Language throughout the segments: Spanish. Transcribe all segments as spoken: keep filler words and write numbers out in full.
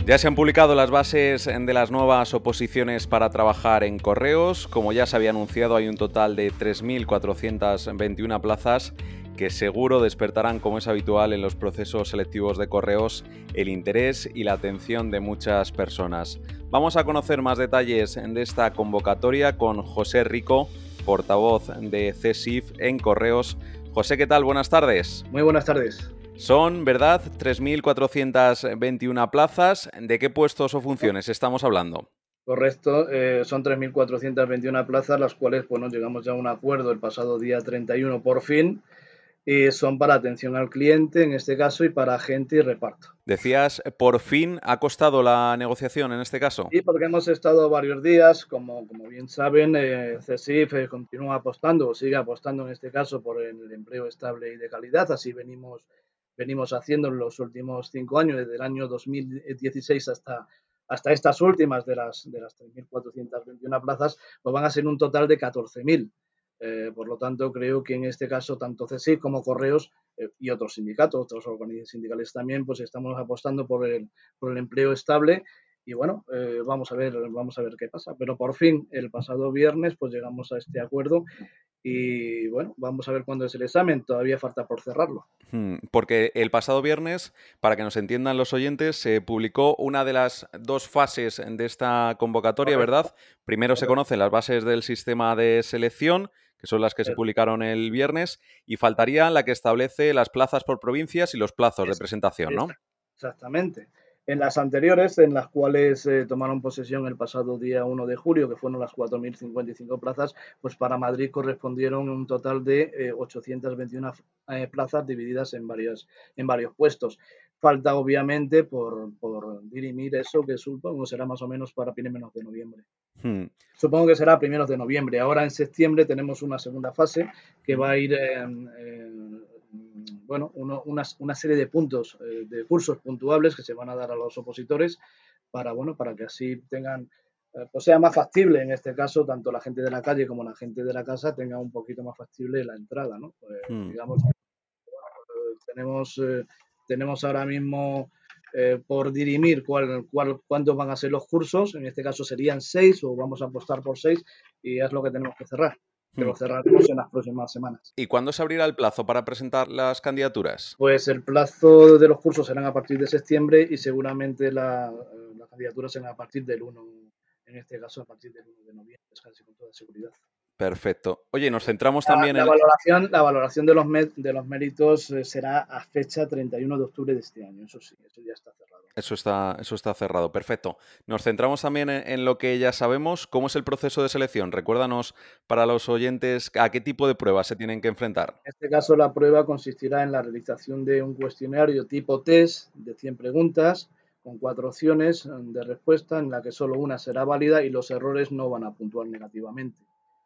Ya se han publicado las bases de las nuevas oposiciones para trabajar en correos. Como ya se había anunciado, hay un total de tres mil cuatrocientas veintiuna plazas que seguro despertarán, como es habitual en los procesos selectivos de correos, el interés y la atención de muchas personas. Vamos a conocer más detalles de esta convocatoria con José Rico, portavoz de C S I F en correos. José, ¿qué tal? Buenas tardes. Muy buenas tardes. Son, ¿verdad?, tres mil cuatrocientas veintiuna plazas. ¿De qué puestos o funciones estamos hablando? Correcto, eh, son tres mil cuatrocientas veintiuna plazas, las cuales, bueno, llegamos ya a un acuerdo el pasado día treinta y uno por fin, y son para atención al cliente, en este caso, y para agente y reparto. Decías, por fin ha costado la negociación en este caso. Y porque hemos estado varios días, como, como bien saben, eh, C S I F continúa apostando, o sigue apostando en este caso, por el empleo estable y de calidad. Así venimos, venimos haciendo en los últimos cinco años, desde el año dos mil dieciséis hasta, hasta estas últimas de las, de las tres mil cuatrocientas veintiuna plazas, pues van a ser un total de catorce mil. Eh, por lo tanto, creo que en este caso, tanto C S I F como Correos eh, y otros sindicatos, otros organizaciones sindicales también, pues estamos apostando por el, por el empleo estable. Y bueno, eh, vamos a ver, vamos a ver qué pasa. Pero por fin, el pasado viernes, pues llegamos a este acuerdo y bueno, vamos a ver cuándo es el examen. Todavía falta por cerrarlo. Hmm, Porque el pasado viernes, para que nos entiendan los oyentes, se publicó una de las dos fases de esta convocatoria, Correcto, ¿verdad? Primero se correcto. conocen las bases del sistema de selección, que son las que se Es, publicaron el viernes, y faltaría la que establece las plazas por provincias y los plazos de es, presentación, es, ¿no? exactamente. En las anteriores, en las cuales eh, tomaron posesión el pasado día uno de julio, que fueron las cuatro mil cincuenta y cinco plazas, pues para Madrid correspondieron un total de eh, ochocientas veintiuna eh, plazas divididas en, varias, en varios puestos. Falta, obviamente, por, por dirimir eso, que supongo será más o menos para primeros de noviembre. Hmm, Supongo que será a primeros de noviembre. Ahora en septiembre tenemos una segunda fase que va hmm. a ir, eh, eh, bueno, uno, una, una, serie de puntos, eh, de cursos puntuables que se van a dar a los opositores para, bueno, para que así tengan, eh, pues sea más factible, en este caso, tanto la gente de la calle como la gente de la casa tenga un poquito más factible la entrada, ¿no? Pues, Hmm. digamos, eh, tenemos, eh, tenemos ahora mismo eh, por dirimir cuál, cuál, cuántos van a ser los cursos. En este caso serían seis o vamos a apostar por seis y es lo que tenemos que cerrar, que Hmm. lo cerraremos en las próximas semanas. ¿Y cuándo se abrirá el plazo para presentar las candidaturas? Pues el plazo de los cursos serán a partir de septiembre y seguramente la, la candidatura será a partir del uno, en este caso a partir del uno de noviembre, casi con toda seguridad. Perfecto. Oye, nos centramos La, también la en... valoración, la valoración de, los de los méritos eh, será a fecha treinta y uno de octubre de este año, eso sí, eso ya está cerrado. Eso está, eso está cerrado, perfecto. Nos centramos también en, en lo que ya sabemos. ¿Cómo es el proceso de selección? Recuérdanos para los oyentes a qué tipo de pruebas se tienen que enfrentar. En este caso, la prueba consistirá en la realización de un cuestionario tipo test de cien preguntas con cuatro opciones de respuesta en la que solo una será válida y los errores no van a puntuar negativamente.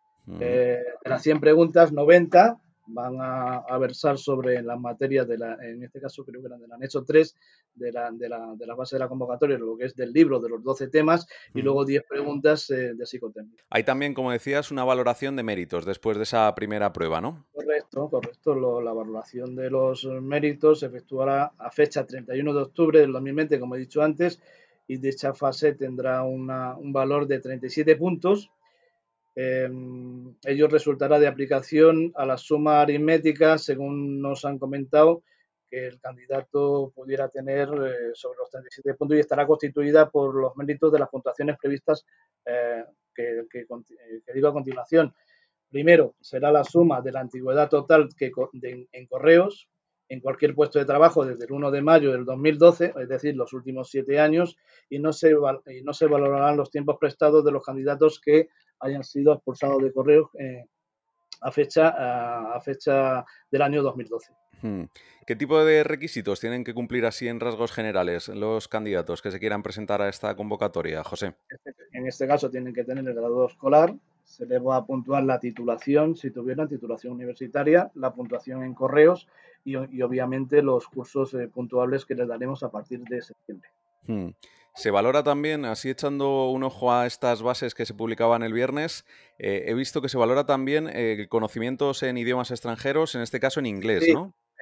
Mm. Eh, de las cien preguntas, noventa van a, a, versar sobre las materias, de la, en este caso creo que eran del anexo tres de la, de, la, de la base de la convocatoria, lo que es del libro de los doce temas, y Mm. luego diez preguntas eh, de psicotécnica. Hay también, como decías, una valoración de méritos después de esa primera prueba, ¿no? Correcto, correcto. Lo, la valoración de los méritos se efectuará a fecha treinta y uno de octubre del dos mil veinte, como he dicho antes, y dicha fase tendrá una, un valor de treinta y siete puntos. Eh, ello resultará de aplicación a la suma aritmética, según nos han comentado, que el candidato pudiera tener eh, sobre los treinta y siete puntos y estará constituida por los méritos de las puntuaciones previstas eh, que, que, que digo a continuación. Primero, será la suma de la antigüedad total que de, en correos en cualquier puesto de trabajo desde el uno de mayo del dos mil doce, es decir, los últimos siete años, y no se, y no se valorarán los tiempos prestados de los candidatos que hayan sido expulsados de correos eh, a, fecha, a, a fecha del año dos mil doce. Hmm. ¿Qué tipo de requisitos tienen que cumplir así en rasgos generales los candidatos que se quieran presentar a esta convocatoria, José? En este caso tienen que tener el grado escolar, se les va a puntuar la titulación, si tuvieran titulación universitaria, la puntuación en correos y, y obviamente los cursos eh, puntuables que les daremos a partir de septiembre. Hmm. Se valora también, así echando un ojo a estas bases que se publicaban el viernes, eh, he visto que se valora también eh, conocimientos en idiomas extranjeros, en este caso en inglés, Sí, ¿no?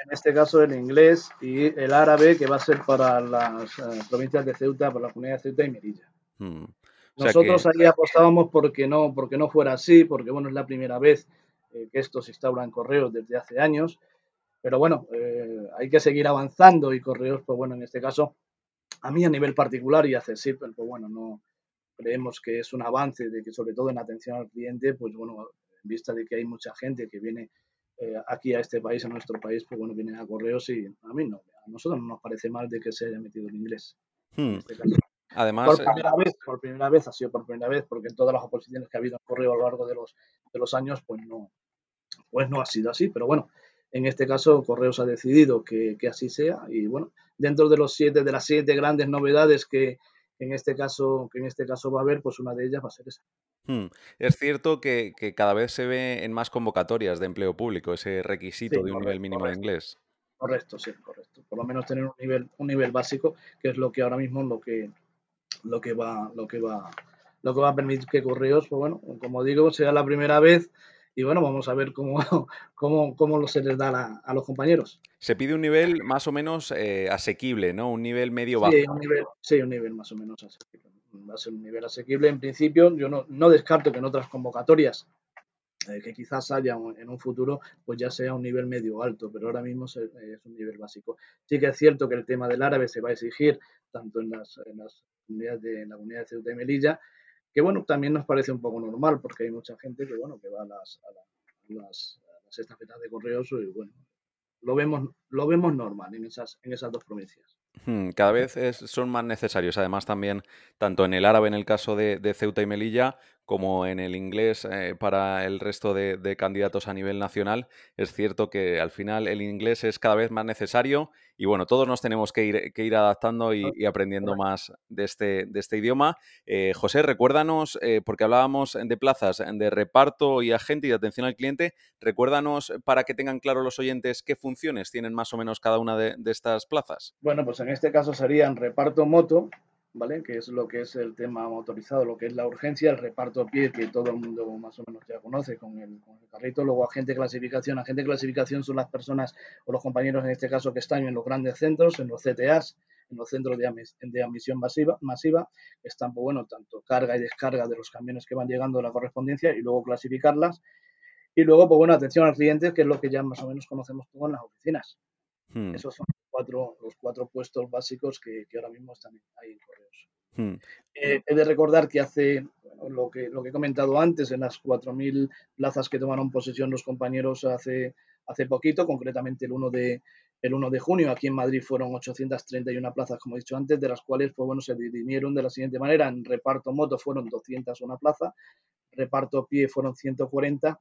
en este caso el inglés y el árabe, que va a ser para las eh, provincias de Ceuta, para la comunidad de Ceuta y Melilla. Mm. O sea Nosotros que, ahí apostábamos porque no, porque no fuera así, porque bueno, es la primera vez eh, que esto se instaura en Correos desde hace años, pero bueno, eh, hay que seguir avanzando y Correos, pues bueno, en este caso, a mí a nivel particular y accesible, pues bueno, no creemos que es un avance de que sobre todo en atención al cliente, pues bueno, en vista de que hay mucha gente que viene eh, aquí a este país, a nuestro país, pues bueno, vienen a Correos y a mí no, a nosotros no nos parece mal de que se haya metido el inglés en mm, este caso. además, Por eh, primera vez, por primera vez, ha sido por primera vez, porque en todas las oposiciones que ha habido en Correo a lo largo de los, de los años, pues no, pues no ha sido así. Pero bueno, en este caso Correos ha decidido que, que así sea y bueno, dentro de los siete, de las siete grandes novedades que en este caso, que en este caso va a haber, pues una de ellas va a ser esa. mm, es cierto que, que cada vez se ve en más convocatorias de empleo público ese Sí, requisito de un nivel correcto, mínimo de correcto, inglés. correcto, sí, correcto. Por lo menos tener un nivel, un nivel básico, que es lo que ahora mismo lo que, lo que va, lo que va, lo que va a permitir que Correos, pues bueno, como digo, sea la primera vez y bueno, vamos a ver cómo, cómo, cómo se les da a, a los compañeros. Se pide un nivel más o menos eh, asequible, ¿no? Un nivel medio Sí, bajo. un nivel, sí, un nivel más o menos asequible. Va a ser un nivel asequible en principio. Yo no, no descarto que en otras convocatorias eh, que quizás haya un, en un futuro, pues ya sea un nivel medio alto, pero ahora mismo es, es, un nivel básico. Sí que es cierto que el tema del árabe se va a exigir tanto en las, en las comunidades de, en la comunidad de Ceuta y Melilla, que bueno, también nos parece un poco normal, porque hay mucha gente que bueno, que va a las, a la, a las, a las estafetas de correos y bueno, lo vemos, lo vemos normal en esas, en esas dos provincias. Hmm, Cada vez es- son más necesarios, además también, tanto en el árabe en el caso de, de Ceuta y Melilla, como en el inglés eh, para el resto de, de candidatos a nivel nacional. Es cierto que al final el inglés es cada vez más necesario y bueno, todos nos tenemos que ir, que ir adaptando y, y aprendiendo Correcto. más de este, de este idioma. Eh, José, recuérdanos, eh, porque hablábamos de plazas de reparto y agente y de atención al cliente, recuérdanos para que tengan claro los oyentes qué funciones tienen más o menos cada una de de estas plazas. Bueno, pues en este caso serían reparto moto, ¿vale? Que es lo que es el tema motorizado, lo que es la urgencia, el reparto a pie, que todo el mundo más o menos ya conoce con el, con el carrito. Luego agente clasificación. Agente clasificación son las personas o los compañeros en este caso que están en los grandes centros, en los C T As, en los centros de, de admisión masiva, masiva, están, pues bueno, tanto carga y descarga de los camiones que van llegando de la correspondencia y luego clasificarlas. Y luego, pues bueno, atención al cliente, que es lo que ya más o menos conocemos todos en las oficinas. Hmm, Esos son los cuatro, los cuatro puestos básicos que, que ahora mismo están ahí en correos. hmm. Eh, he de recordar que hace, bueno, lo, que, lo que he comentado antes, en las cuatro mil plazas que tomaron posesión los compañeros hace, hace poquito, concretamente el uno, de, el uno de junio, aquí en Madrid fueron ochocientas treinta y una plazas, como he dicho antes, de las cuales pues, bueno, se dividieron de la siguiente manera. En reparto moto fueron doscientas una plaza, reparto pie fueron ciento cuarenta,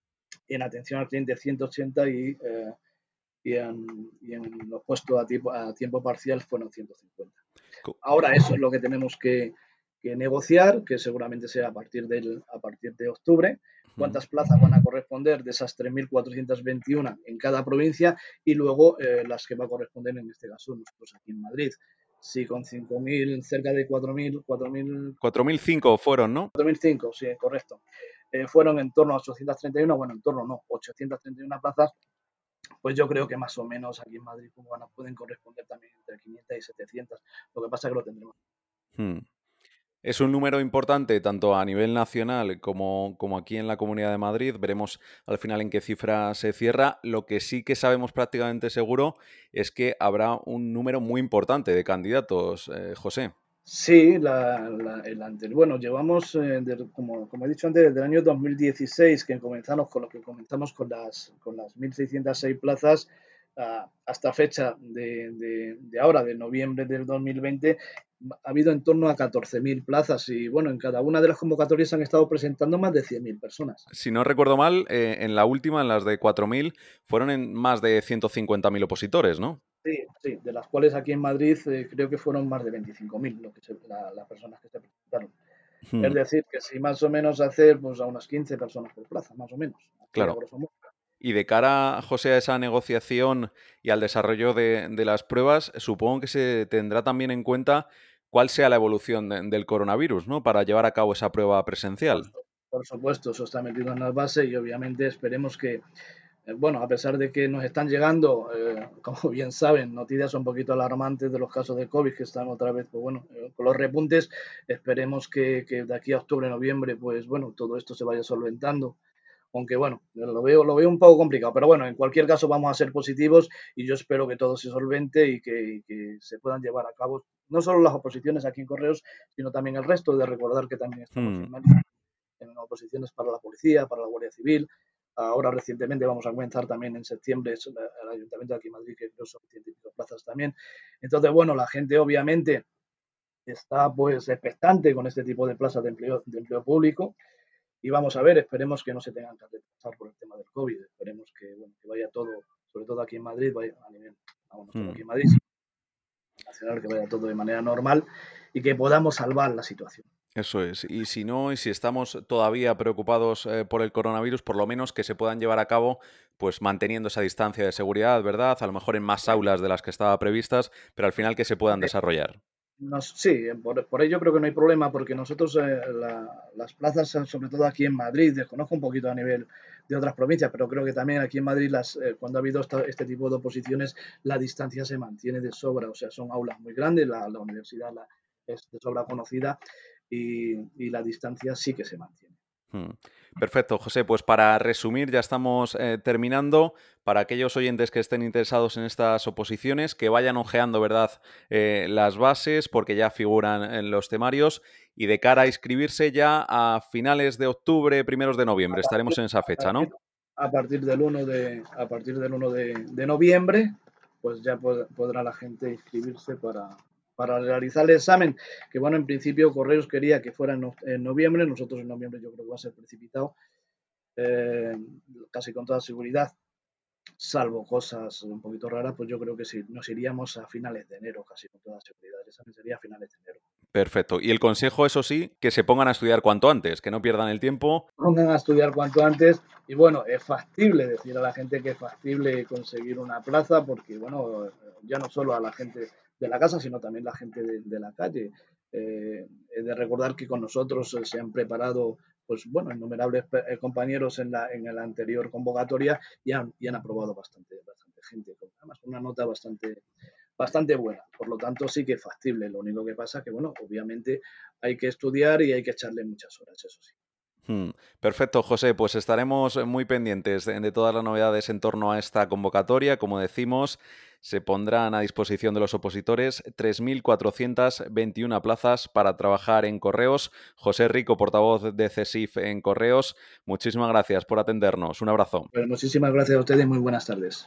en atención al cliente ciento ochenta y eh, y en, y en los puestos a tiempo, a tiempo parcial fueron ciento cincuenta. Co- Ahora eso es lo que tenemos que, que negociar, que seguramente sea a partir, del, a partir de octubre, hmm. cuántas plazas van a corresponder de esas tres mil cuatrocientas veintiuna en cada provincia y luego eh, las que va a corresponder en este caso nosotros aquí en Madrid. Si con cinco mil, cerca de cuatro mil, cuatro mil, cuatro mil cinco fueron, ¿no? cuatro mil cinco, sí, correcto. Eh, fueron en torno a ochocientas treinta y uno, bueno, en torno no, ochocientas treinta y una plazas, pues yo creo que más o menos aquí en Madrid pues, bueno, pueden corresponder también entre quinientas y setecientas. Lo que pasa es que lo tendremos. Hmm. Es un número importante tanto a nivel nacional como, como aquí en la Comunidad de Madrid. Veremos al final en qué cifra se cierra. Lo que sí que sabemos prácticamente seguro es que habrá un número muy importante de candidatos, eh, José. Sí, la, la, el anterior. Bueno, llevamos, eh, de, como, como he dicho antes, desde el año dos mil dieciséis que comenzamos con lo que comenzamos con las, con las mil seiscientas seis plazas uh, hasta fecha de, de, de, ahora, de noviembre del dos mil veinte, ha habido en torno a catorce mil plazas y bueno, en cada una de las convocatorias han estado presentando más de cien mil personas. Si no recuerdo mal, eh, en la última, en las de cuatro mil, fueron en más de ciento cincuenta mil opositores, ¿no? Sí, sí, de las cuales aquí en Madrid eh, creo que fueron más de veinticinco mil lo que se, la, las personas que se presentaron. Es Hmm, decir, que si más o menos hacer pues, a unas quince personas por plaza, más o menos, así a claro. grosso modo. Y de cara, José, a esa negociación y al desarrollo de, de las pruebas, supongo que se tendrá también en cuenta cuál sea la evolución de- del coronavirus, ¿no? Para llevar a cabo esa prueba Por, presencial. por supuesto, eso está metido en las bases y obviamente esperemos que, eh, bueno, a pesar de que nos están llegando, eh, como bien saben, noticias un poquito alarmantes de los casos de COVID que están otra vez, pues bueno, eh, con los repuntes, esperemos que, que de aquí a octubre, noviembre, pues bueno, todo esto se vaya solventando. Aunque bueno, lo veo, lo veo un poco complicado, pero bueno, en cualquier caso vamos a ser positivos y yo espero que todo se solvente y que, y que se puedan llevar a cabo no solo las oposiciones aquí en Correos, sino también el resto, de recordar que también estamos Hmm. en en oposiciones para la policía, para la Guardia Civil. Ahora recientemente vamos a comenzar también en septiembre el Ayuntamiento de aquí en Madrid, que creo son científicas plazas también. Entonces, bueno, la gente obviamente está pues expectante con este tipo de plazas de empleo, de empleo público y vamos a ver, esperemos que no se tengan que retrasar por el tema del COVID, esperemos que, bueno, que vaya todo, sobre todo aquí en Madrid, vaya a nivel, vamos, no solo Hmm. aquí en Madrid, sino nacional, que vaya todo de manera normal y que podamos salvar la situación. Eso es. Y si no, y si estamos todavía preocupados eh, por el coronavirus, por lo menos que se puedan llevar a cabo, pues manteniendo esa distancia de seguridad, ¿verdad? A lo mejor en más aulas de las que estaba previstas, pero al final que se puedan desarrollar. Nos, sí, por, por ello creo que no hay problema porque nosotros eh, la, las plazas, eh, sobre todo aquí en Madrid, desconozco un poquito a nivel de otras provincias, pero creo que también aquí en Madrid las, eh, cuando ha habido esta, este tipo de oposiciones la distancia se mantiene de sobra, o sea, son aulas muy grandes, la, la universidad la, es de sobra conocida y, y la distancia sí que se mantiene. Hmm. Perfecto, José. Pues para resumir, ya estamos eh, terminando. Para aquellos oyentes que estén interesados en estas oposiciones, que vayan hojeando, ¿verdad?, eh, las bases, porque ya figuran en los temarios. Y de cara a inscribirse ya a finales de octubre, primeros de A noviembre, estaremos partir, en esa a fecha, partir, ¿no? a partir del uno de, a partir del uno de, de noviembre, pues ya pod- podrá la gente inscribirse para, para realizar el examen, que bueno, en principio Correos quería que fuera en, no- en noviembre, nosotros en noviembre yo creo que va a ser precipitado, eh, casi con toda seguridad, salvo cosas un poquito raras, pues yo creo que sí, nos iríamos a finales de enero, casi con toda seguridad, el examen sería a finales de enero. Perfecto. Y el consejo, eso sí, que se pongan a estudiar cuanto antes, que no pierdan el tiempo. Pongan a estudiar cuanto antes y bueno, es factible decir a la gente que es factible conseguir una plaza porque bueno, ya no solo a la gente de la casa, sino también la gente de, de la calle. Eh, he de recordar que con nosotros eh, se han preparado pues bueno, innumerables eh, compañeros en la, en la anterior convocatoria y han, y han aprobado bastante, bastante gente, con, además con una nota bastante, bastante buena. Por lo tanto, sí que es factible. Lo único que pasa que, bueno, obviamente hay que estudiar y hay que echarle muchas horas, eso sí. Hmm. Perfecto, José. Pues estaremos muy pendientes de, de todas las novedades en torno a esta convocatoria. Como decimos, se pondrán a disposición de los opositores tres mil cuatrocientas veintiuna plazas para trabajar en Correos. José Rico, portavoz de CESIF en Correos, muchísimas gracias por atendernos. Un abrazo. Pues muchísimas gracias a ustedes y muy buenas tardes.